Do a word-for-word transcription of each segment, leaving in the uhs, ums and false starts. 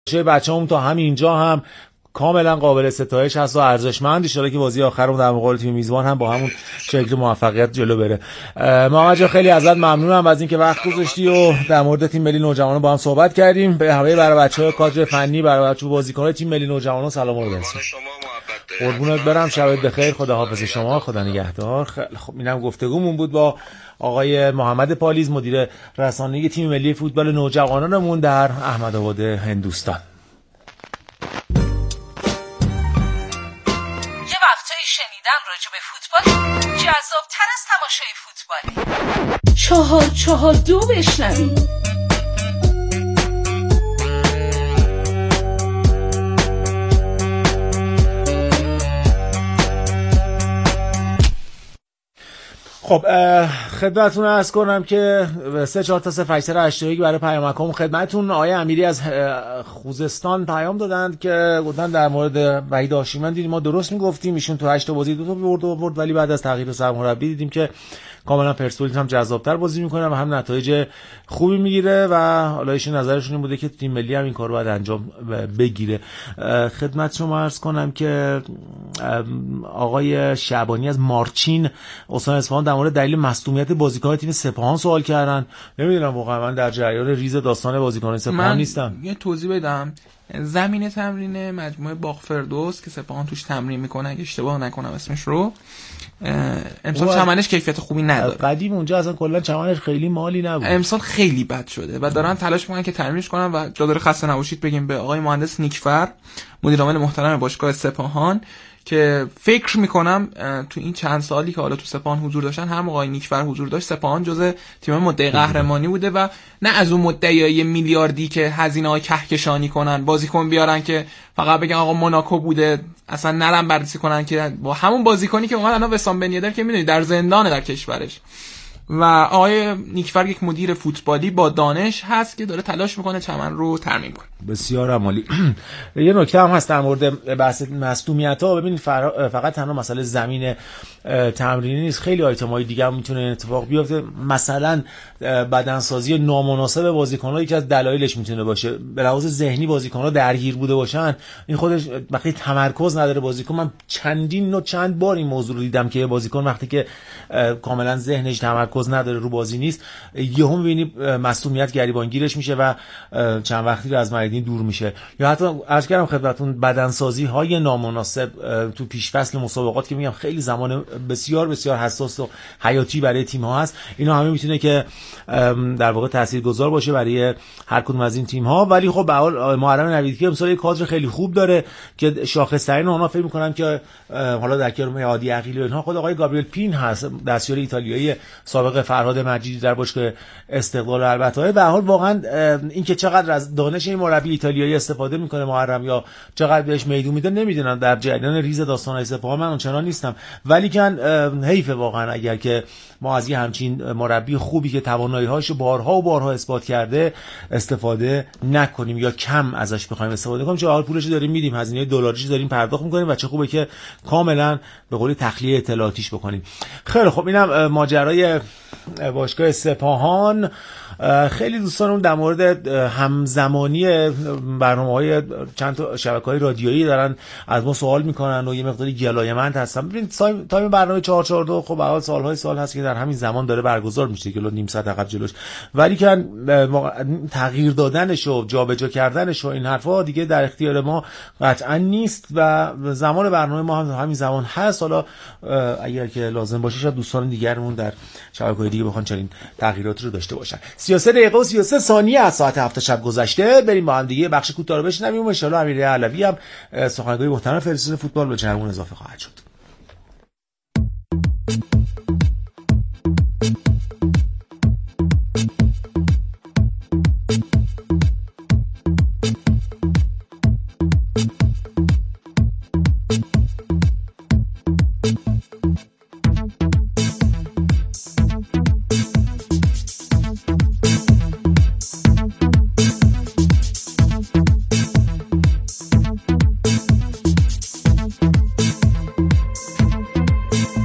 بچه‌مون تا همینجا هم کاملا قابل ستایش هست و ارزشمند. ان شاءالله که بازی آخرمون در مقابل تیم میزبان هم با همون شکل موفقیت جلو بره. ما آقا خیلی ازت ممنونم از اینکه وقت گذاشتی و در مورد تیم ملی نوجوانان با هم صحبت کردیم. به همه برای بچه‌های کادر فنی، برای بچه‌ها بازیکن‌های تیم ملی نوجوانان سلام و برسون. قربونت برم، شبت بخیر، خداحافظ شما، خدا نگهدار. خب اینم گفتگومون بود با آقای محمد پالیز، مدیر رسانه‌ای تیم ملی فوتبال نوجوانانمون در احمدآباد هندوستان. شنیدن راجع به فوتبال جذاب‌تر از تماشای فوتباله. چهار چهار دو بشنوید. خب خدمتتون عرض کنم که سه چهار تا صفر هشت هشت یک برای پیامکم خدمتتون. آقای امیری از خوزستان پیام دادند که گفتن در مورد وحید هاشمیان دیدیم ما درست میگفتیم، ایشون تو هشت تا بازی دو تا برد آورد، ولی بعد از تغییر سرمربی دیدیم که کاملا پرسپولیس هم جذاب‌تر بازی میکنه و هم نتایج خوبی میگیره و حالا ایشون نظرشون این بوده که تیم ملی هم این کارو باید انجام بگیره. خدمت شما عرض کنم که آقای شعبانی از مارچین استان اصفهان در مورد دلیل مصدومیت بازیکن تیم سپاهان سوال کردن. نمیدونم واقعا، من در جریان ریز داستان بازیکن سپاهان نیستم. یه توضیح بدم. زمین تمرین مجموعه باغ فردوس که سپاهان توش تمرین میکنه اگه اشتباه نکنم اسمش رو، امسال چمنش کیفیت خوبی نداره. قدیم اونجا اصلا کلا چمنش خیلی مالی نبود، امسال خیلی بد شده و دارن تلاش میکنن که ترمیمش کنن و جا داره خسته نباشید بگیم به آقای مهندس نیکفر مدیر عامل محترم باشگاه سپاهان که فکر میکنم تو این چند سالی که حالا تو سپاهان حضور داشتن، هم آقای نیکفر حضور داشت، سپاهان جزء تیم مدعی قهرمانی بوده و نه از اون مدعیای میلیاردی که هزینه‌های کهکشانی کنن بازیکن بیارن که فقط بگن آقا موناکو بوده، اصلا نرم بررسی کنن که با همون بازیکنی که اومد الان وسام بن یدر که میدونید در زندانه در کشورش. و آقای نیکفر یک مدیر فوتبالی با دانش هست که داره تلاش میکنه چمن رو ترمیم کنه. بسیار عالی. یه نکته هم هست در مورد بحث مصدومیت‌ها. ببینید فقط تنها مسئله زمین تمرینی نیست، خیلی آیتم‌های دیگه هم میتونه اتفاق بیفته. مثلا بدنسازی نامناسب بازیکن‌ها یکی از دلایلش میتونه باشه. به لحاظ ذهنی بازیکن‌ها درگیر بوده باشن، این خودش وقتی تمرکز نداره بازیکن. من چندین و چند بار این موضوع رو دیدم که بازیکن وقتی که کاملا ذهنش تمرکز نداره رو بازی نیست، یهو می‌بینی مصدومیت گریبانگیرش میشه و چند وقتی رو از میدان دور میشه. یا حتی عرض کردم خدمتتون بدنسازی های نامناسب تو پیش فصل مسابقات که میگم خیلی زمان بسیار بسیار حساس و حیاتی برای تیم ها هست، اینا همه میتونه که در واقع تاثیرگذار باشه برای هر کدوم از این تیم ها. ولی خب به هر حال محرم نویدی امسال یک کادر خیلی خوب داره که شاخص‌ترین اونها فکر می‌کنم که حالا در کنار هادی عقیلی و اینها خود آقای گابریل پین هست، دستیار ایتالیایی سابق فرهاد مجیدی در باشگاه استقلال. البته به هر حال واقعا این که چقدر از دانش این مربی ایتالیایی استفاده میکنه محرم یا چقدر بهش میدون میده نمیدونم، در جریان ریز داستان‌های سپاهان من اونچنان نیستم. ولی کن حیفه واقعا اگر که ما از یه همچین مربی خوبی که توانایی‌هاشو بارها و بارها اثبات کرده استفاده نکنیم یا کم ازش بخوایم استفاده کنیم، چون حال پولش داریم میدیم، هزینه دلاریش داریم پرداخت میکنیم و چه خوبه که کاملا به قولی تخلیه اطلاعاتیش بکنیم. خیلی خب اینم ماجرای باشگاه سپاهان. خیلی دوستانم در مورد همزمانی برنامه‌های چند تا شبکه‌های رادیویی دارن از ما سوال میکنن و یه مقداری گلایه‌مند هستن. ببینید تایم برنامه چهار چهار دو خب حالا سال‌های سال هست که در همین زمان داره برگزار میشه، کلا نیم ساعت عقب جلوش، ولی که تغییر دادنش و جابجا کردنش و این حرفا دیگه در اختیار ما قطعا نیست و زمان برنامه ما هم همین زمان هست. حالا اگر که لازم باشه شاید دوستان دیگرمون در شبکه‌های دیگه بخوان چنین تغییراتی رو داشته باشن. سی و سه دقیقه و سی و سه ثانیه از ساعت هفت شب گذشته. بریم با هم دیگه بخش کوتاه رو بشنویم و ان شاءالله امیرعلی علوی هم سخنگوی محترم فدراسیون فوتبال به چرمون اضافه خواهد شد.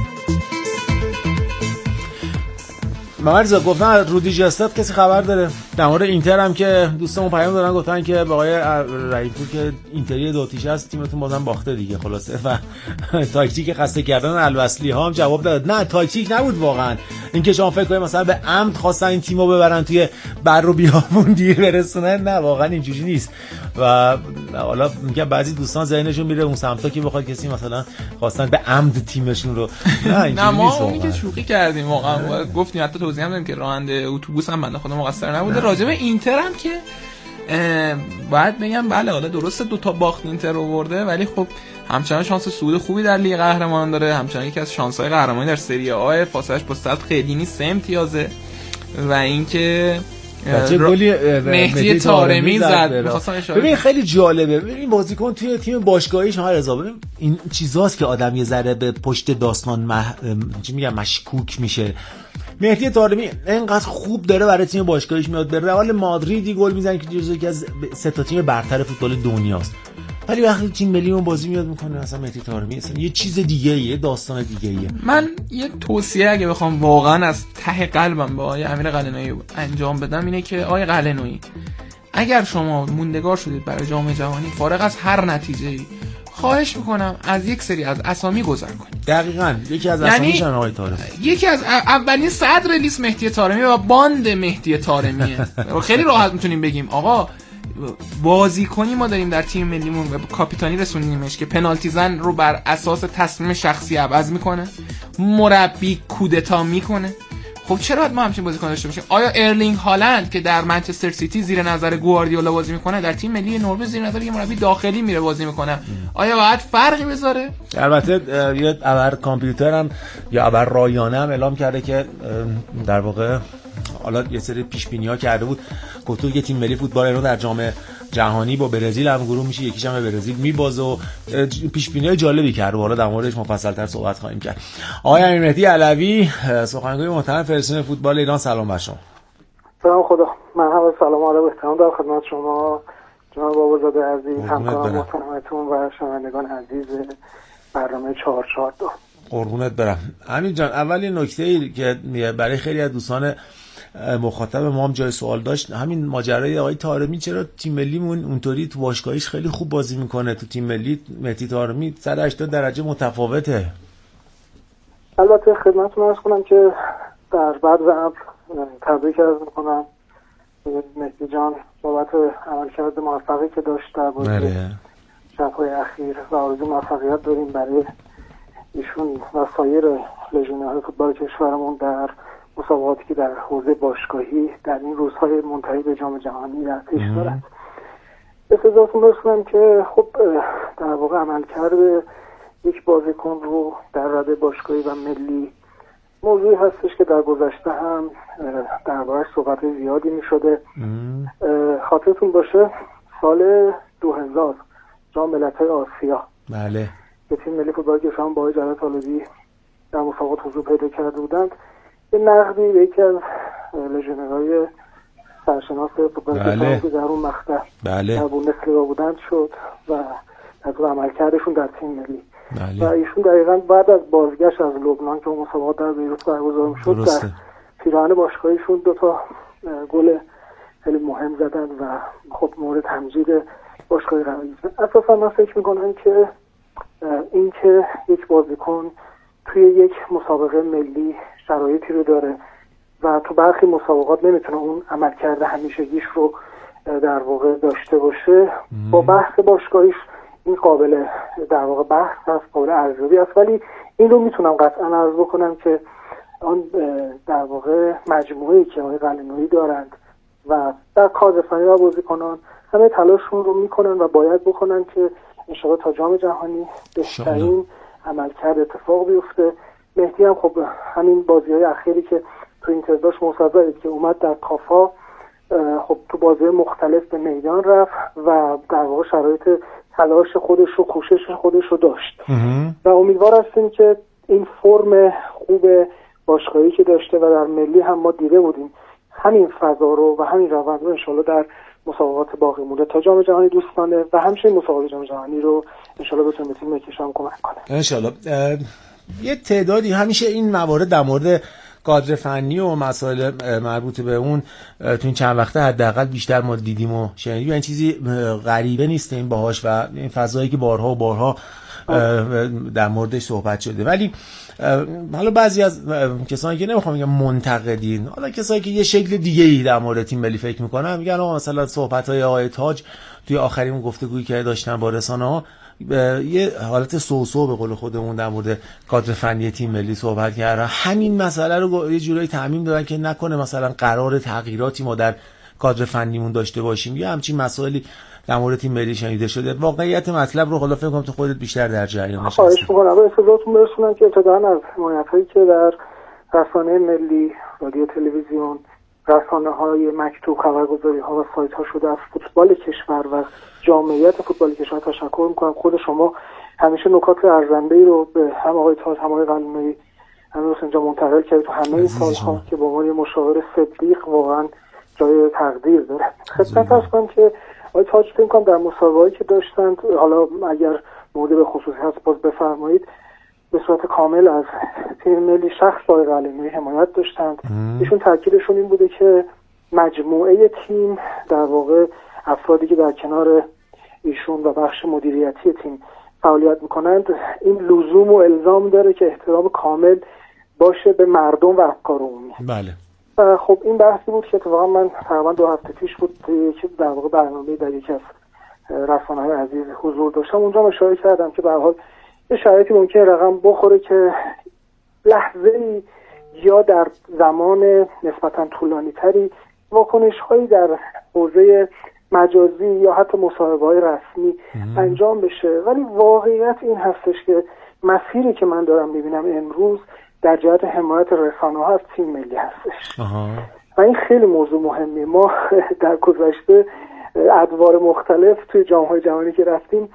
مرزا گفتن رودی جستاد کسی خبر داره؟ در مورد اینتر هم که دوستمون پیام دادن گفتن که با آقای رحیم‌پور که اینتری دو تیشه است تیمتون بازم باخته دیگه خلاصه و تاکتیک خسته کردن الوصلی ها هم جواب داد. نه تاکتیک نبود واقعا، اینکه شما فکر کنید مثلا به عمد خواستن این تیمو ببرن توی بر و بیابون دیر برسونن، نه واقعا اینجوری نیست. و حالا میگم بعضی دوستان ذهنشون میره اون سمتا که بخواد کسی مثلا خواستن به عمد تیمشون رو، نه اینجوری نیست. ما اونی که شوخی کردیم واقعا گفتیم، حتی توضیح هم دادیم که راننده اتوبوس هم بنده خدا مقصر نبوده. راجع به اینتر هم که باید بگم بله حالا درسته دو تا باخت اینتر رو برده، ولی خب همچنان شانس صعود خوبی در لیگ قهرمانان داره، همچنان یکی از شانس‌های قهرمانی در سری آ، فاصله‌اش با صد خیلی نیست، سه امتیازه. و اینکه گلی مهدی طارمی زد. ببین خیلی جالبه، ببین بازیکن توی تیم باشگاهیش ها رضا، ببین این چیزاست که آدم یه ذره به پشت داستان مح... چی میگم مشکوک میشه. مهدی طارمی اینقدر خوب داره برای تیم باشگاهیش میاد، به رئال مادریدی گل میزنه که جزو یکی از سه تا تیم برتر فوتبال دنیاست، ولی وقتی تیم ملی اون بازی میاد میکنه اصلا مهدی طارمی اصلا یه چیز دیگه ایه، یه داستان دیگه ایه. من یه توصیه اگه بخوام واقعا از ته قلبم به آقای امیر قلعه‌نویی انجام بدم اینه که آقای قلعه‌نویی اگر شما موندگار شدید برای جام جهانی فارغ از هر نتیجه‌ای، خواهش میکنم از یک سری از اسامی گذر کنید. دقیقاً یکی از اسامیش هم آقای طارمی، یکی از اولین صدر لیست مهدی طارمی و باند مهدی طارمیه. خیلی راحت میتونیم بگیم آقا بازیکنی ما داریم در تیم ملیمون و کاپیتانی رسوندیمش که پنالتی زن رو بر اساس تصمیم شخصی عوض میکنه، مربی کودتا میکنه. خب چرا ما همچین بازیکن داشته باشیم؟ آیا ارلینگ هالند که در منچستر سیتی زیر نظر گواردیولا بازی میکنه در تیم ملی نروژ زیر نظر یه مربی داخلی میره بازی میکنه، آیا باید فرقی بذاره؟ البته یه ابر کامپیوتر هم یا ابر رایانه هم اعلام کرده که در واقع حالا یه سری پیش بینی ها کرده بود، گفت که تیم ملی فوتبال ایران در جام جهانی با برزیل هم گروه میشه، یکیش هم برزیل میبازه و پیش بینی های جالبی کرده، حالا در موردش مفصل تر صحبت خواهیم کرد. آقای امیرمهدی علوی سخنگوی محترم فدراسیون فوتبال ایران، سلام بر شما. سلام خدا، من هم سلام و ادب و احترام دارم خدمت شما جناب بابازاده عزیز، همکاران محترمتون و شنوندگان عزیز برنامه چهار چهار دو. قربونت برم. امین جان، اولی نکته‌ای که برای خیلی از دوستان مخاطب ما هم جای سوال داشت، همین ماجرای آقای طارمی، چرا تیم ملیمون اونطوری تو باشگاهیش خیلی خوب بازی میکنه، تو تیم ملی مهدی طارمی صد و هشتاد درجه متفاوته. البته خدمتتون عرض کنم که در بعد و تبریک عرض میکنم مهدی جان بابت عملکرد موفقی که داشت در بازی شب‌های اخیر و آرزو موفقیت داریم برای ایشون و سایر لژیونرهای فوتبال کشورمون در مسابقاتی که در حوزه باشگاهی در این روزهای منتهی به جام جهانی در پیش دارد. به سزاتون برسونم که خب در واقع عملکرد یک بازیکن رو در رده باشگاهی و ملی موضوعی هستش که در گذشته هم درباره‌اش صحبت زیادی می شده. خاطرتون باشه سال دو هزار جام ملت‌های آسیا، بله، که تیم ملی فوتبال کشور با جلال طالبی در مسابقات حضور پیدا کرده بودند، یه نقدی به یکی از لژیونرهای سرشناس فوتبال کشور که در اون مقطع بله. در بوندسلیگا بودند شد و از عملکردشون در تیم ملی، بله. و ایشون دقیقاً بعد از بازگشت از لبنان که اون مسابقات در بیروت برگزار شد در پیراهن باشگاهیشون دو تا گل خیلی مهم زدن و خب مورد تمجید باشگاهی قرار گرفتن. اساساً من فکر می‌کنم که این که یک بازیکن توی یک مسابقه ملی شرایطی رو داره و تو برخی مسابقات نمیتونه اون عملکرد همیشگیش رو در واقع داشته باشه، مم. با بحث باشگاهیش این قابل در واقع بحث هست، قابل ارزیابی است، ولی این رو میتونم قطعا عرض بکنم که آن در واقع مجموعه‌ای که آقای قلعه‌نویی دارند و در کادر فنی و بازیکنان همه تلاششون رو میکنن و باید بکنن که انشاءالله تا جام جهانی بهترین عملکرد اتفاق بیفته. مهدی هم خب همین بازی‌های اخیری که تو اینتر داشت مصدقید که اومد در کافا، خب تو بازی‌های مختلف به میدان رفت و در واقع شرایط تلاش خودش رو کوشش خودش رو داشت و امیدوار هستیم که این فرم خوب باشگاهی که داشته و در ملی هم ما دیده بودیم همین فضا رو و همین روند رو انشالله در مسابقات باقی مونده تا جام جهانی دوستانه و همچنین مسابقات جام جهانی رو انشالله بتونیم به تیم کشور کمک کنه. انشالله. یه تعدادی همیشه این موارد در مورد کادر فنی و مسائل مربوط به اون تو این چند وقته حداقل بیشتر ما دیدیم و شنیدیم، این چیزی غریبه نیست این باهاش و این فضایی که بارها و بارها در موردش صحبت شده. ولی حالا بعضی از کسانی که نمیخوام بگم منتقدین، حالا کسایی که یه شکل دیگه ای در مورد تیم ملی فکر میکنن، میگن آقا مثلا صحبت‌های آقای تاج توی آخرین گفتگویی که داشتن با رسانه‌ها یه حالت سوسو به قول خودمون در مورد کادر فنی تیم ملی صحبت کردن، همین مسئله رو یه جورایی تعمیم دادن که نکنه مثلا قرار تغییراتی ما در کادر فنیمون داشته باشیم یا همچین مسائلی در مورد تیم ملی شنیده شده. واقعیت مطلب رو حالا فکر کنم تو خودت بیشتر در جریان هستی. خواهش می‌کنم به اصطلاحتون برسونم که ابتداً از حمایت‌هایی که در رسانه ملی، رادیو، تلویزیون، رسانه‌های مکتوب، خبرگزاری‌ها و سایت‌ها شده از فوتبال کشور و جامعیت فوتبال کشور تشکر می‌کنم. خود شما همیشه نکات ارزنده‌ای رو به هم آقای تاج هم آقای قلعه‌نویی هنوز اینجا منتقل کردید تو همه این سال‌ها که به عنوان مشاور صدیق واقعاً جای تقدیر داره. خدمت عرض کنم که آقای تاج فکر کنم در مسابقه‌ای که داشتند، حالا اگر مورد به خصوصی هست باز بفرمایید، به صورت کامل از تیم ملی شخص آقای قلعه‌نویی حمایت داشتند. ایشون تاکیدشون این بوده که مجموعه تیم، در واقع افرادی که در کنار ایشون و بخش مدیریتی تیم فعالیت میکنند، این لزوم و الزام داره که احترام کامل باشه به مردم و افکار عمومی. بله. و خب این بحثی بود که اتفاقا من تقریبا دو هفته پیش بود که در واقع برنامه در یکی از رسانه‌های عزیز حضور داشتم، اونجا اشاره کردم که به هر حال یه شرایطی ممکنه رقم بخوره که لحظه‌ای یا در زمان نسبتاً طولانی‌تری واکنش‌هایی در حوزه مجازی یا حتی مصاحبه‌های رسمی ام. انجام بشه، ولی واقعیت این هستش که مسیری که من دارم می‌بینم امروز در جهت حمایت رسانه‌ها از تیم ملی هستش. آها. و این خیلی موضوع مهمیه. ما در گذشته ادوار مختلف توی جام‌های جهانی که رفتیم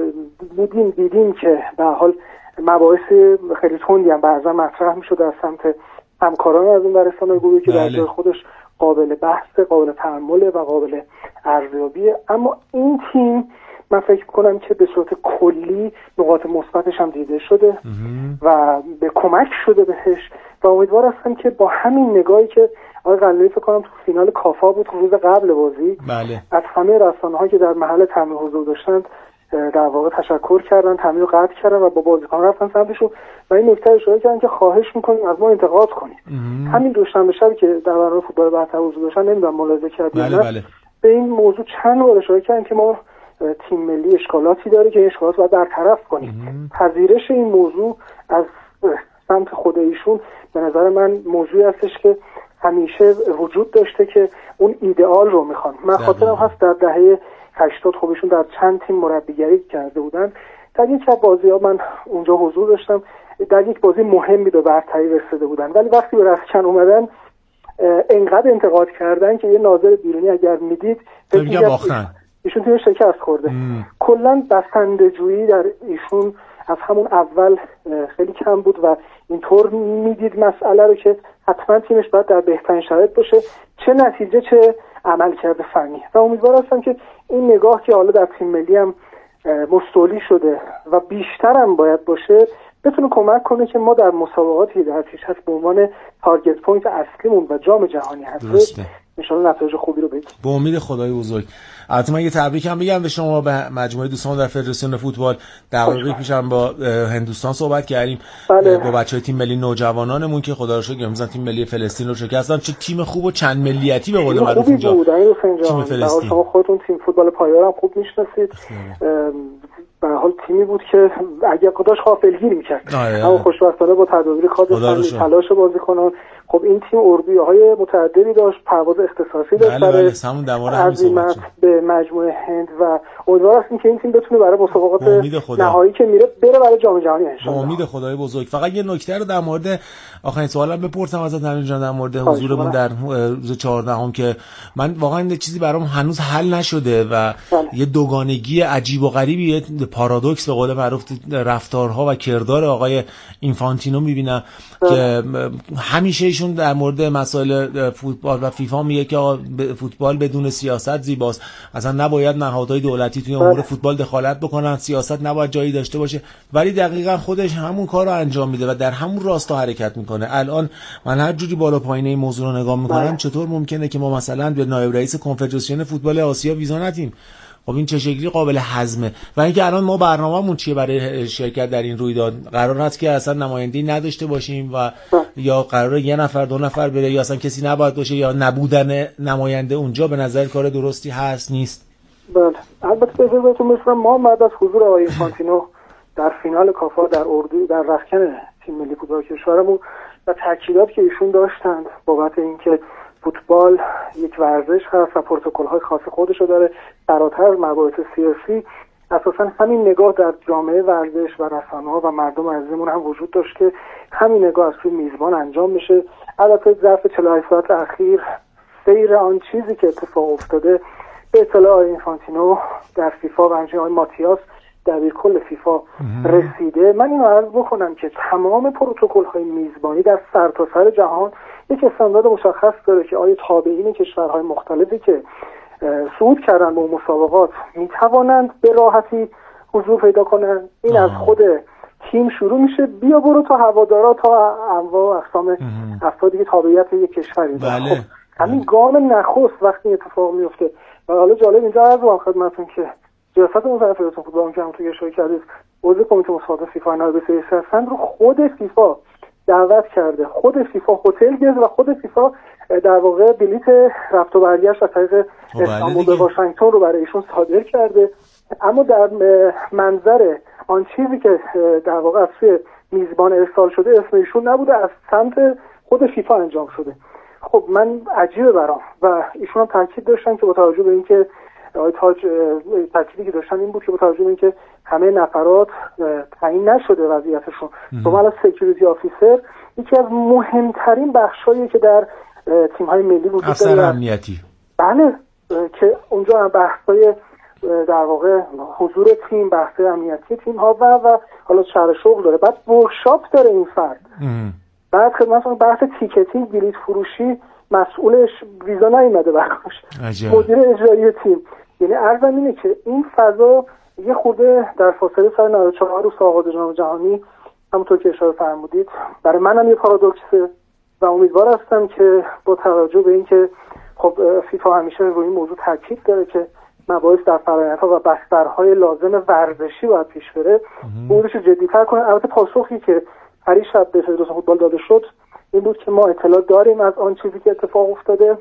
بودیم دیدیم که به حال مباحث خیلی تندی هم بعضا مطرح می‌شد از سمت همکاران از اون رسانه‌های گروهی که در جای خودش قابل بحث، قابل تأمل و قابل ارزیابیه، اما این تیم من فکر کنم که به صورت کلی نقاط مثبتش هم دیده شده و به کمک شده بهش و امیدوار هستم که با همین نگاهی که آقای قلعه‌نویی فکر کنم تو فینال کافا بود روز قبل بازی، بله، از همه رسانه‌ها که در محل تمرین حضور داشتند در واقع تشکر کردن، تمرین رو قطع کردن و با بازیکن رفتن سمتشون و این نکته اشاره کردن که خواهش می‌کنیم از ما انتقاد کنید. همین دوشنبه شب که در برنامه فوتبال برتر حضور داشتن، نمیدونم ملاحظه کردید، بله بله، به این موضوع چند بار اشاره کردن که ما تیم ملی اشکالاتی داره که اشکالات باید برطرف کنیم. پذیرش این موضوع از سمت خود ایشون به نظر من موضوعی هستش که همیشه وجود داشته که اون ایدئال رو میخوان. من خاطرم هست در دهه هشتاد خب ایشون در چند تیم مربیگری کرده بودن. در یک از بازی‌ها من اونجا حضور داشتم، در یک بازی مهمی به برتری رسیده بودن، ولی وقتی به رخکن اومدن انقدر انتقاد کردن که یه ناظر بیرونی اگر میدید دیگه باختن، ایشون تیم شکست خورده. کلا بسنده‌جویی در ایشون از همون اول خیلی کم بود و اینطور میدید مسئله رو که حتما تیمش باید در بهترین شرایط باشه، چه نتیجه چه عمل کرده فنی. و امیدوار هستم که این نگاه که حالا در تیم ملی هم مستولی شده و بیشتر هم باید باشه بتونه کمک کنه که ما در مسابقاتی در پیش هست به عنوان تارگت پوینت اصلیمون و جام جهانی هست ان شاءالله نتایج خوبی رو بگیریم. به امید خدای بزرگ. البته من یه تبریک هم بگم به شما، به مجموعه دوستان در فدراسیون فوتبال. دقیقه پیش هم با هندوستان صحبت کردیم، بله، با بچهای تیم ملی نوجوانانمون که خدا رو شکر امروز تیم ملی فلسطین رو شکستن. چه تیم خوب و چند ملیتی به قول معروف اینجا تیم فلسطین. شما خودتون تیم فوتبال پایدار هم خوب میشناسید. به حال تیمی بود که اگه داشت غافلگیر می‌کرد، اما خوشبختانه با تدابیر خاص تلاش بازیکنان، خب این تیم اردوهای متعددی داشت، پرواز اختصاصی داشت برای عزیمت به مجموعه هند و امیدوار هستیم که این تیم بتونه برای مسابقات نهایی که میره بره برای جام جهانی ان شاء الله. امید خدای بزرگ. فقط یه نکته رو در مورد آخرین سوالم بپرسم ازت همین جان، در مورد حضورمون در روز چهاردهم که من واقعا این چیزی برام هنوز حل نشده و یه دوگانگی عجیب و غریبی، پارادوکس به قول معروف رفتارها و کردار آقای اینفانتینو میبینم که همیشه ایشون در مورد مسائل فوتبال و فیفا میگه که فوتبال بدون سیاست زیباست، اصلا نباید نهادهای دولتی توی امور فوتبال دخالت بکنن، سیاست نباید جایی داشته باشه، ولی دقیقاً خودش همون کار رو انجام میده و در همون راستا حرکت میکنه. الان من هر جوری بالا پایین این موضوع رو نگاه میکنم، چطور ممکنه که ما مثلا به نایب رئیس کنفدراسیون فوتبال آسیا ویزا ندیم؟ خب این چه شکلی قابل هضمه؟ و اینکه الان ما برنامه‌مون چیه برای شرکت در این رویداد؟ قرار هست که اصلا نماینده‌ای نداشته باشیم و یا قراره یه نفر دو نفر بره یا اصلا کسی نباید باشه یا نبودن نماینده اونجا به نظر کار درستی هست نیست؟ بله البته به بهتون مثلا ما بعد از حضور آقای اینفانتینو در فینال کافا در اردو در رختکن تیم ملی فوتبال کشورمون و تاکیدات که ایشون داشتند بابت اینکه فوتبال یک ورزش هست و پروتکل‌های خاص خودشو داره، فراتر مباحث سیاسی، اساسا همین نگاه در جامعه ورزش و رسانه‌ها و مردم عزیزمون هم وجود داشت که همین نگاه از سوی میزبان انجام میشه. البته ظرف چهل و هشت ساعت اخیر سیر آن چیزی که اتفاق افتاده به اطلاع آقای اینفانتینو در فیفا و همچنین آقای ماتیاس دبیرکل فیفا رسیده. من اینو عرض بکنم که تمام پروتکل‌های میزبانی در سرتاسر سر جهان یک استاندارد مشخص داره که آیا تابعین کشورهای مختلفی که صعود کردن به مسابقات میتوانند به راحتی حضور پیدا کنند. این از خود تیم شروع میشه، بیا برو تا هوادارا تا انواع اقسام افرادی که تابعیت یک کشوری دارن. بله. خب همین گام نخست وقتی اتفاق میفته و حالا جالب اینجا عرض کنم خدمتتون که ریاست مدیریت فدراسیون فوتبال که هم تو اشاره کردید عضو کمیته مسابقات فیفا نایب رئیس هستند رو خود فیفا دعوت کرده، خود فیفا هتل گرفت و خود فیفا در واقع بلیت رفت و برگشت از طریق استانبول به واشنگتن رو برای ایشون صادر کرده. اما در منظر آن چیزی که در واقع از سوی میزبان ارسال شده اسم ایشون نبوده، از سمت خود فیفا انجام شده. خب من عجیبه برام و ایشون هم تاکید داشتن که با توجه به اینکه آقای تاج تاکیدی که داشتن این بود که با توجه به اینکه همه نفرات تعیین نشده وضعیتشون، شما الان سکیوریتی آفیسر یکی از مهمترین بخشایی که در تیم‌های ملی وجود داره، افسر امنیتی. بله که اونجا بحث‌های در واقع حضور تیم، بحث امنیتی تیم‌ها و و حالا شهر شغل داره، بعد ورکشاپ داره این فرد، بعد خدمتتون بحث تیکتی، بلیط فروشی مسئولش ویزا نیومده براش، مدیر اجرایی تیم. یعنی عرضم اینه که این فضا یه خورده در فاصله سر نود و چهار روز آغاز جام جهانی همونطور که اشاره فرمودید برای منم یه پارادوکسه و امیدوار هستم که با توجه به اینکه خب فیفا همیشه روی این موضوع تاکید داره که مباحث در فرآیندها و بسترهای لازم ورزشی باید پیش بره، موضوعش رو جدی‌تر کنه. البته پاسخی که هر شب به فدراسیون فوتبال داده شد این بود که ما اطلاع داریم از آن چیزی که اتفاق افتاده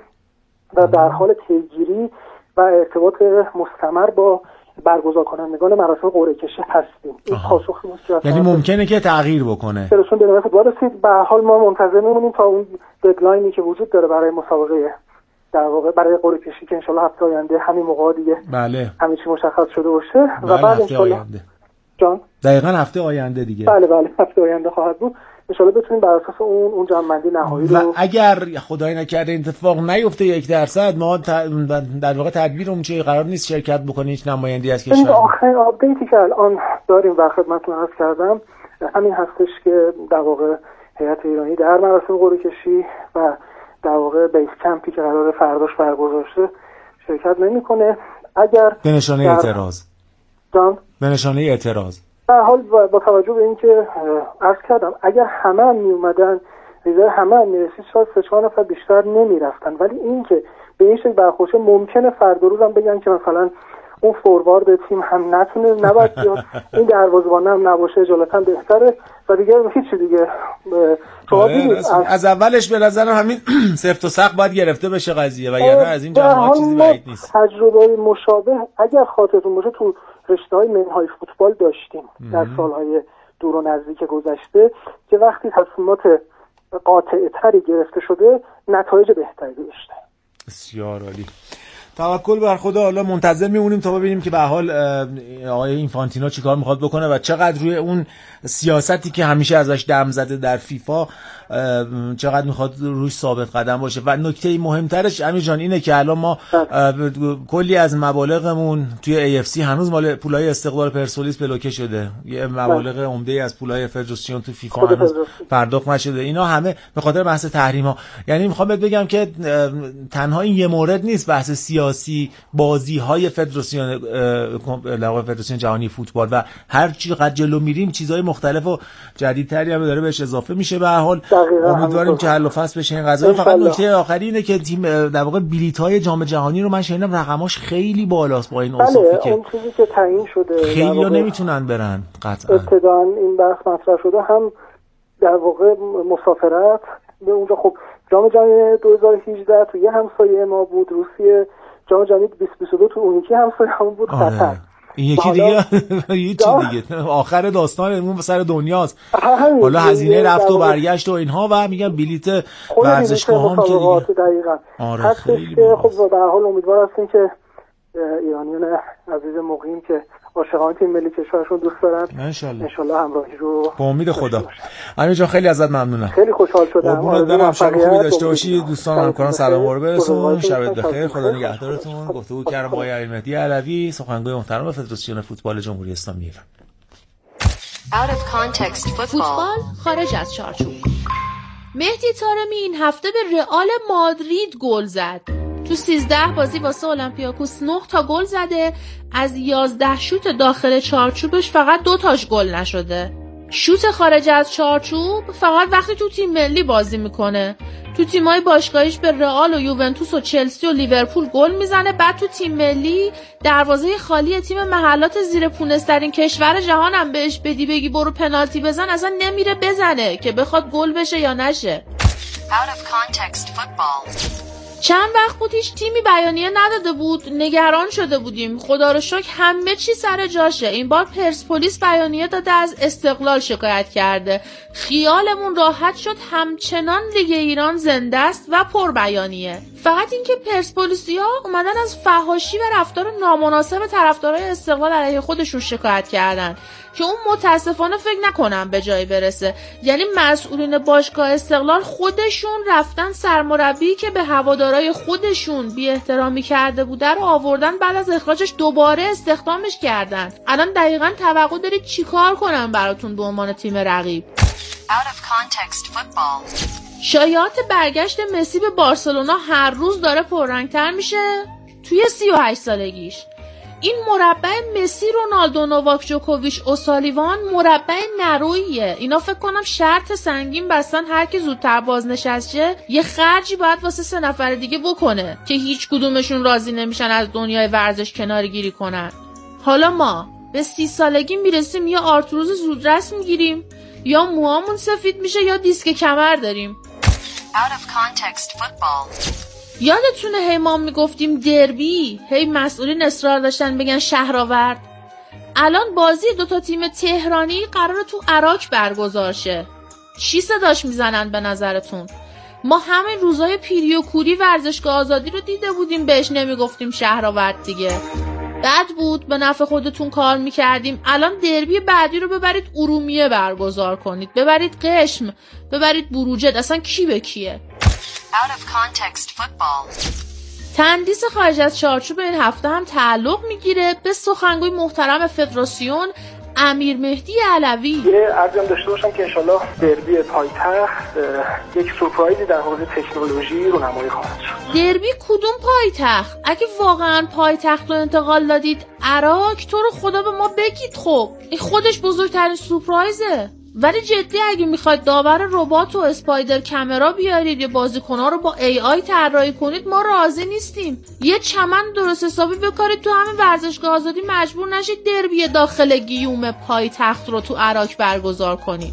و در حال پیگیری و ارتباط مستمر با برگزار کنندگان مراسم قرعه کشی هستیم. این پاسخی بود که یعنی ممکنه که تغییر بکنه. فدراسیون به نام فوتبال رسید. به هر حال ما منتظر میمونیم تا اون ددلاینی که وجود داره برای مسابقه در واقع برای قرعه کشی که ان شاءالله هفته آینده همین موقع دیگه بله همه چی مشخص شده باشه بله و بعد ان شاءالله جان دقیقاً هفته آینده دیگه بله بله هفته آینده خواهد بود ان شاءالله بتونیم بر اساس اون اون جمع‌بندی نهایی رو. و اگر خدای نکرده اتفاق نیفته یک درصد ما در واقع تدبیرمون چیه؟ قرار نیست شرکت بکنیم هیچ نمایندگی از کشور. آخرین آپدیتی که الان داریم و خدمتتون عرض کردم همین هستش که در واقع هیئت ایرانی در مراسم قرعه کشی و در واقع بیس کمپی که قرار فرداش برگزار شه شرکت نمی‌کنه. اگر به نشانه در... اعتراض جان به نشانه اعتراض در حال با توجه به اینکه عرض کردم اگر همه هم می اومدن ویزای همه هم میرسید شاید سه چهار نفر بیشتر نمی رفتن، ولی اینکه به این شکل برخورد ممکنه فردا روز هم بگن که مثلا اون فوروارد تیم هم نتونه نباید بیاد این دروازه‌بان هم نباشه اجالتا بهتره و دیگه هیچ دیگه از, از اولش به نظر همین سفت و سخت باید گرفته بشه قضیه و یعنی از این جماعت چیزی بعید نیست. تجربه مشابه اگر خاطرتون باشه تو رشته‌های منهای فوتبال داشتیم در سالهای دور و نزدیک گذشته که وقتی تصمیمات قاطع‌تری گرفته شده نتایج بهتری داشته. بسیار عالی. توکل بر خدا. حالا منتظر میمونیم تا ببینیم که به حال آقای اینفانتینو چیکار میخواد بکنه و چقدر روی اون سیاستی که همیشه ازش دم زده در فیفا چقدر میخواد روش ثابت قدم باشه. و نکته مهمترش امیر جان اینه که الان ما کلی از مبالغمون توی ای اف سی هنوز مال پولای استقلال پرسپولیس بلوکه شده، یه مبالغ عمده از پولای فدراسیون تو فیفا هنوز پرداخت نشده. اینا همه به خاطر بحث تحریم ها. یعنی میخوام بهت بگم که تنها این یه مورد نیست، بحث سیاسی، بازی های فدراسیون فدراسیون جهانی فوتبال و هر چقدر جلو میریم چیزهای مختلف و جدیدتری هم داره بهش اضافه میشه. به هر حال امیدواریم که حل و فصل بشه این قضیه. فقط نکته آخری اینه که تیم در واقع بلیط‌های جام جهانی رو من شنیدم رقماش خیلی بالاست با این اوصافی که اون چیزی که تعیین شده خیلی‌ها نمیتونن برن. قطعا ابتداً این بحث مطرح شده، هم در واقع مسافرت به اونجا. خب جام جهانی دو هزار و هجده تو یه همسایه ما بود، روسیه. جام جهانی بیست و بیست و دو تو اون یکی همسایه هم بود، قطر. این یکی دیگه یه چی دیگه آخر داستانمون سر دنیاست. حالا هزینه رفت و برگشت و اینها و میگم بلیت ورزشگاه هم که دیگه دقیقاً آره خیلی خب به هر حال امیدوار هستیم که ایرانیان عزیز مقیم که عاشقان تیم ملی کشورشون دوست دارن انشالله انشالله همراهی رو با امید خدا. امیر جان خیلی ازت ممنونم، خیلی خوشحال شدم. قربونت برم، شب خوبی داشته باشی. دوستان همکاران سلام رو برسون، شبت بخیر، خدا نگهدارتون. گفتگو کردم با آقای امیرمهدی علوی، سخنگوی محترم فدراسیون فوتبال جمهوری اسلامی ایران. Out of context فوتبال خارج از چارچوب. مهدی طارمی این هفته به رئال مادرید گل زد. تو سیزده بازی واسه اولمپیاکوس نه تا گل زده، از یازده شوت داخل چارچوبش فقط دو تاش گل نشده. شوت خارج از چارچوب فقط وقتی تو تیم ملی بازی میکنه. تو تیمای باشگاهیش به رئال و یوونتوس و چلسی و لیورپول گل میزنه، بعد تو تیم ملی دروازه خالی تیم محلات زیر پونزده ترین کشور جهانم بهش بدی بگی برو پنالتی بزن اصلا نمیره بزنه که بخواد گل بشه یا نشه. Out of context football. چند وقت بود هیچ تیمی بیانیه نداده بود، نگران شده بودیم. خدا رو شکر همه چی سر جاشه. این بار پرسپولیس بیانیه داده از استقلال شکایت کرده. خیالمون راحت شد، همچنان لیگ ایران زنده است و پر بیانیه. فقط اینکه پرسپولیسیا اومدن از فحاشی و رفتار نامناسب طرفدارای استقلال علیه خودشون شکایت کردن که اون متاسفانه فکر نکنم به جایی برسه. یعنی مسئولین باشگاه استقلال خودشون رفتن سرمربی که به هوادارای خودشون بی احترامی کرده بوده رو آوردن، بعد از اخراجش دوباره استخدامش کردن. الان دقیقاً توقع دارید چیکار کنن براتون به عنوان تیم رقیب؟ Out of context football. شایعات برگشت مسی به بارسلونا هر روز داره پررنگتر میشه. توی سی و هشت سالگیش این مربع مسی، رونالدو، نوواک جوکوویچ، اوسالیوان مربع نرویه. اینا فکر کنم شرط سنگین بستن هر کی زودتر بازنشست شه یه خرجی باید واسه سه نفر دیگه بکنه که هیچ کدومشون راضی نمیشن از دنیای ورزش کناری گیری کنن. حالا ما به سی سالگی میرسیم یا آرتروز زودرس میگیریم یا موهامون سفید میشه یا دیسک کمر داریم. Out of context football. یادتونه هی ما میگفتیم دربی، هی مسئولین اصرار داشتن بگن شهرآورد. الان بازی دوتا تیم تهرانی قراره تو عراق برگزار شه. چی صداش میزنن به نظرتون؟ ما همین روزای پیری و کوری ورزشگاه آزادی رو دیده بودیم، بهش نمیگفتیم شهرآورد دیگه. بد بود، به نفع خودتون کار میکردیم. الان دربی بعدی رو ببرید ارومیه برگزار کنید، ببرید قشم، ببرید بروجرد، اصلا کی به کیه؟ Out of context football. تندیس خارج از چارچوب این هفته هم تعلق میگیره به سخنگوی محترم فدراسیون امیرمهدی علوی. یه عرضی هم داشته باشم که انشالله دربی پایتخت یک سورپرایزی در حوزه تکنولوژی رونمایی خواهد شد. دربی کدوم پایتخت؟ اگه واقعا پایتخت رو انتقال دادید عراق، تو رو خدا به ما بگید. خب این خودش بزرگترین سورپرایزه. ولی جدی اگه میخواید داور ربات و اسپایدر کامرا بیارید یا بازیکن‌ها رو با ای آی طراحی کنید، ما راضی نیستیم. یه چمن درست حسابی بکارید تو همین ورزشگاه آزادی، مجبور نشید دربی داخل گیوم پایتخت رو تو عراق برگزار کنید.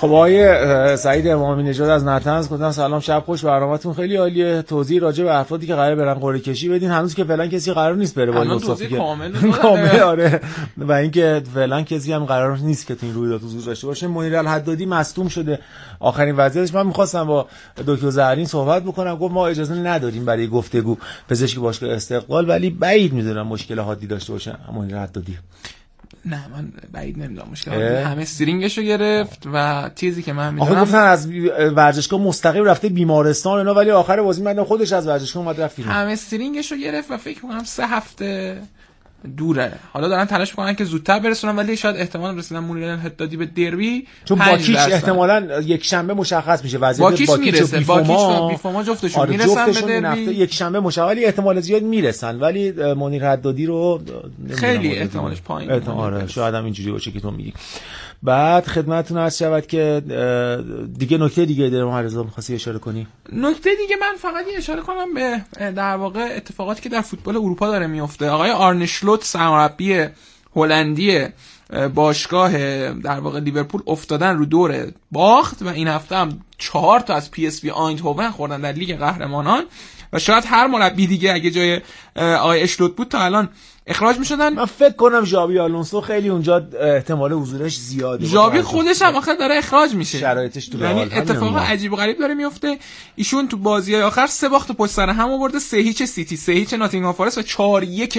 خب آقای سعید امامی نژاد از نطنز گفتم سلام شب خوش، برنامه‌تون خیلی عالیه، توضیح راجع به افرادی که قراره برن قرعه کشی بدین. هنوز که فعلا کسی قرار نیست بره با مصطفی که کامل آره، و اینکه فعلا کسی هم قرار نیست که تو این رویداد حضور داشته باشه. منیر الحدادی مصدوم شده آخرین وضعیتش. من می‌خواستم با دکتر زهرین صحبت بکنم، گفت ما اجازه نداریم برای گفتگو پزشک باشگاه استقلال، ولی بعید می‌دونم مشکل حادی داشته باشه منیر الحدادی. نه من بعید نمیدونم مشکل همه استرینگشو گرفت و چیزی که من میدونم آخه گفتن از ورزشگاه مستقیم رفته بیمارستان اینا، ولی آخر بازی من خودش از ورزشگاه اومد رفت بیرون. همه استرینگشو گرفت و فکر می‌کنم سه هفته دوره. حالا دارن تلاش می‌کنن که زودتر برسونن، ولی شاید احتمال رسیدن منیر الحدادی به دربی چون باکیش احتمالاً یک شنبه مشخص میشه وضعیت باکیش, باکیش میرسه. باکیش و بیفاما جفتشون آره میرسن به دربی یک شنبه مشغلی احتمال زیاد میرسن، ولی منیر الحدادی رو خیلی احتمالش پایین. آره شاید هم اینجوری باشه که تو میگی. بعد خدمتتون عرض شود که دیگه نکته دیگه داره معرضا می‌خواستی اشاره کنی؟ نکته دیگه من فقط یه اشاره کنم به در واقع اتفاقاتی که در فوتبال اروپا داره میفته. آقای آرنه سلوت سرمربی هلندی باشگاه در واقع لیورپول افتادن رو دور باخت و این هفته هم چهار تا از پی اس وی آیندهوون خوردن در لیگ قهرمانان و شاید هر مربی دیگه اگه جای آقای اشلوت بود تا الان اخراج میشدن. من فکر کنم ژابی آلونسو خیلی اونجا احتمال حضورش زیاده. ژابی خودش هم آخر داره اخراج میشه، شرایطش تو یعنی اتفاق عجیب و غریب داره میفته. ایشون تو بازی‌های آخر سه باخت پشت سر هم آورده، سه هیچ سیتی، سه هیچ ناتینگهام فارست و چهار یک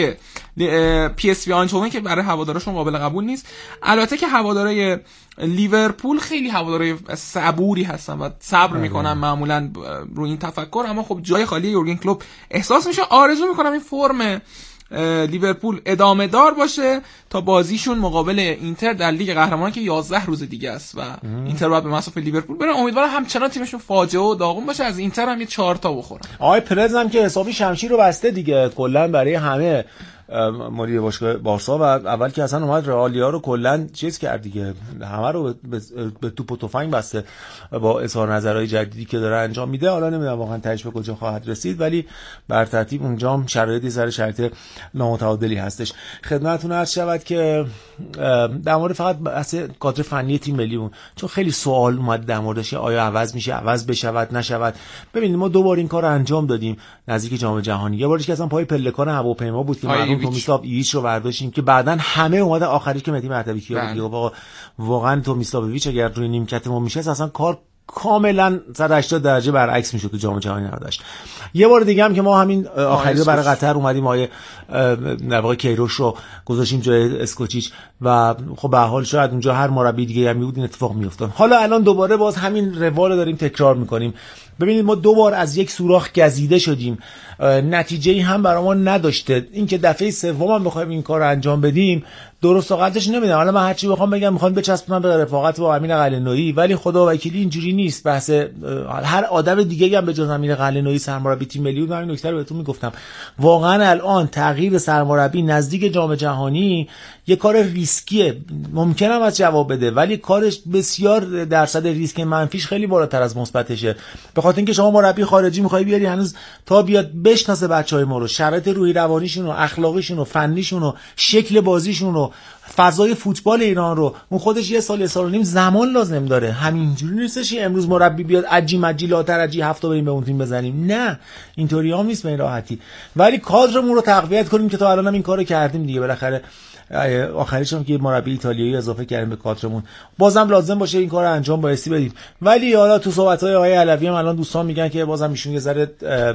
پی اس وی آیندهوون که برای هوادارشون قابل قبول نیست. البته که هوادارهای لیورپول خیلی هوادارهای صبوری هستن و صبر میکنن معمولا رو این تفکر، اما خب جای خالی یورگن کلوپ احساس میشه. آرزو میکنم این فرم لیورپول ادامه دار باشه تا بازیشون مقابل اینتر در لیگ قهرمانان که یازده روز دیگه است و اینتر باید به مسافت لیورپول بره. امیدوارم همچنان تیمشون فاجعه و داغون باشه، از اینتر هم یه چهار تا بخورن. آقای پرز هم که حسابی شمشیر رو بسته دیگه کلا برای همه مدیر باشگاه بارسا و اول که اصلا اومد رئالیا رو کلا چیز کرد دیگه، همه رو به, به توپ و تفنگ بسته با اظهار نظرهای جدیدی که داره انجام میده. حالا نمیدونم واقعا تهش به کجا خواهد رسید، ولی بر ترتیب اونجا هم شرایطی سر شرایط نامتعادلی هستش. خدمتتون عرض شود که در مورد فقط بحث کادر فنی تیم ملی بود، چون خیلی سوال اومد در موردش آیا عوض میشه، عوض بشود نشود. ببینید ما دو بار این کارو انجام دادیم نزدیک جام جهانی. یه بارش که اصلا پای پلکان هواپیما بود که مرحوم تومیسلاو ایویچ رو برداشتیم که بعدن همه اومدن آخریش که مهدی مهدوی کیا بود. واقعا واقعا تومیسلاو ایویچ اگر روی نیمکت ما میشه اصلا کار کاملا صد و هشتاد درجه برعکس میشد تو جام جهانی نود و هشت. یه بار دیگه هم که ما همین آخری رو برای قطر اومدیم آیه در واقع کیروش رو گذاشتیم جای اسکوچیچ و خب به هر حال شاید اونجا هر مربی دیگه هم بود این اتفاق میافتاد. حالا الان دوباره باز همین روال رو داریم تکرار میکنیم. ببینید ما دو بار از یک سوراخ گزیده شدیم، نتیجه‌ای هم برای ما نداشته. این که دفعه سوم هم بخوایم این کار رو انجام بدیم درست و غلطش نمیدونم. حالا من هر چی بخوام بگم میخوام بچسبونم به رفاقت با امین قلعه‌نویی، ولی خدا وکیلی اینجوری نیست. بحث هر آدم دیگه هم به جز امین قلعه‌نویی سرمربی تیم ملی بود. من این نکته رو بهتون میگفتم، واقعا الان تغییر سرمربی نزدیک جام جهانی یه کار ریسکیه. ممکنه هم از جواب بده، ولی کارش بسیار درصد ریسک منفیش خیلی بالاتر از مثبتشه. به خاطر اینکه شما مربی خارجی میخوای بیاری هنوز تا بیاد بشناسه بچهای ما رو، شرایط روحی روانیشون و اخلاقیشون و فنیشون و شکل بازیشون و فضای فوتبال ایران رو، اون خودش یه سال یه سال و نیم زمان لازم داره. همینجوری نیستش امروز مربی بیاد عجی مجی لاتر عجی هفته بریم به اون تیم بزنیم. نه اینطوری هم نیست به این راحتی، ولی کادرمون رو تقویت کنیم که تا الان هم این کارو کردیم دیگه. بالاخره آخرش هم که مربی ایتالیایی اضافه کردیم به کادرمون، بازم لازم باشه این کارو انجام بایستی بدیم. ولی حالا تو صحبت‌های آقای علوی هم الان دوستان میگن که بازم ایشون یه ذره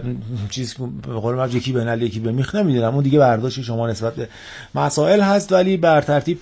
چیز به قول معروف یکی به نل یکی به میخ نمیدونم، اون دیگه برداشت شما نسبت به مسائل هست. ولی بر ترتیب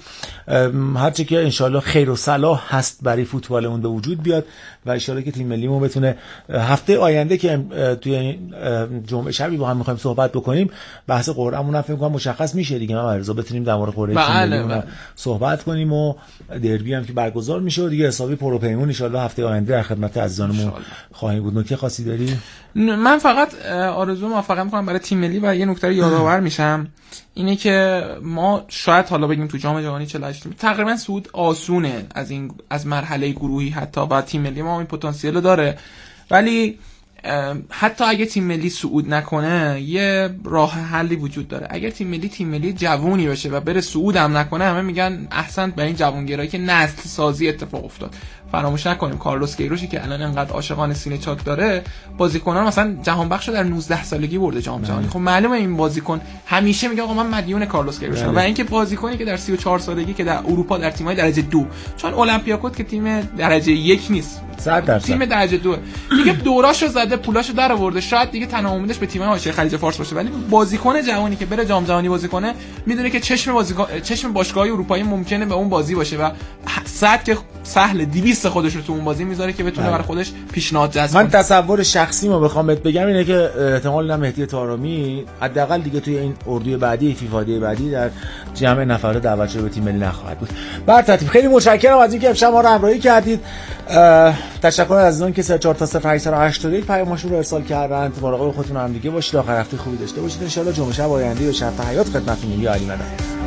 هر چه که انشالله خیر و صلاح هست برای فوتبالمون به وجود بیاد و ان شاءالله که تیم ملیمون بتونه هفته آینده که توی جمعه شبی با هم می‌خوایم صحبت بکنیم بحث قرعه‌مون هم فکر کنم مشخص میشه دیگه. ما عرضا بتونیم در مورد قرعه تیم ملیمون صحبت کنیم و دربی هم که برگزار میشه و دیگه حسابی پروپیمون ان شاءالله هفته آینده در خدمت عزیزانمون خواهیم بود. نکته خاصی داری؟ من فقط آرزو موفقیت می‌کنم برای تیم ملی و یه نکته یادآور میشم اینه که ما شاید حالا بگیم تو جام جهانی چهل و هشت تقریبا صعود آسونه از این از مرحله گروهی حتی و تیم ملی ما این پتانسیل داره، ولی حتی اگه تیم ملی صعود نکنه یه راه حلی وجود داره. اگر تیم ملی تیم ملی جوونی باشه و بره صعود هم نکنه همه میگن احسنت به این جوانگرایی که نسل سازی اتفاق افتاد، فراموش نکنیم کارلوس کیروشی که الان انقدر عاشقان سینه چاک داره، بازیکنان مثلا جهان بخش در نوزده سالگی برده جام جهانی. خب معلومه این بازیکن همیشه میگه آقا من مدیون کارلوس کیروشم. و اینکه بازیکنی که در سی و چهار سالگی که در اروپا در تیم‌های درجه دو، چون اولمپیاکوس که تیم درجه یک نیست، صد درصد تیم درجه دو دیگه، دوراشو زده، پولاشو در آورده، شاید دیگه تنها امیدش به تیم حاشیه خلیج فارس باشه، ولی بازیکن جوانی که بره جام جهانی بازی کنه میدونه که چشم بازیکن چشم باشگاه‌های اروپایی ممکنه به اون بازی باشه و صد که سهل دویست خودش رو تو اون بازی میذاره که بتونه برای خودش پیشنهاد جذب کنه. من تصور شخصی ما بخوام بهت بگم اینه که احتمال نه مهدی طارمی حداقل دیگه توی این اردوی بعدی فیفا دی بعدی در جمع نفرات دعوت شده به تیم ملی نخواهد بود. بر ترتیب خیلی متشکرم از اینکه امشب ما رو همراهی کردید. تشکر از عزیزان که صفر چهار تا صفر هشت هشت یک پیامشون رو ارسال کردن. مراقب خودتون هم دیگه باشید. آخر هفته خوبی داشته باشید. ان شاء الله جمعه شب آینده به شرط حیات خدمتتون میگم. علی مدد.